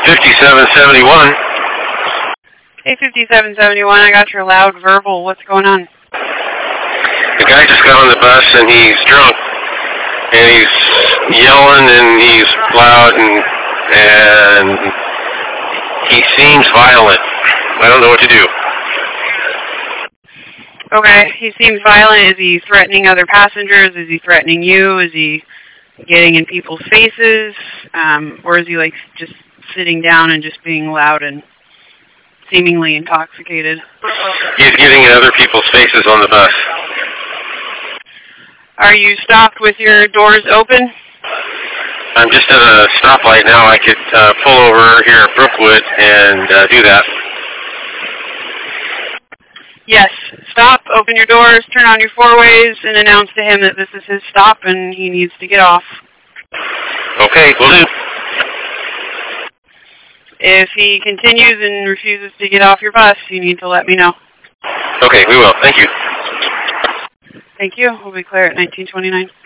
5771. Hey, 5771, I got your loud verbal. What's going on? The guy just got on the bus and he's drunk. And he's yelling and he's loud and he seems violent. I don't know what to do. Okay, he seems violent. Is he threatening other passengers? Is he threatening you? Is he getting in people's faces? Or is he like just sitting down and just being loud and seemingly intoxicated? He's getting in other people's faces on the bus. Are you stopped with your doors open? I'm just at a stoplight now. I could pull over here at Brookwood and do that. Yes. Stop, open your doors, turn on your four-ways, and announce to him that this is his stop and he needs to get off. Okay, will do. If he continues and refuses to get off your bus, you need to let me know. Okay, we will. Thank you. Thank you. We'll be clear at 1929.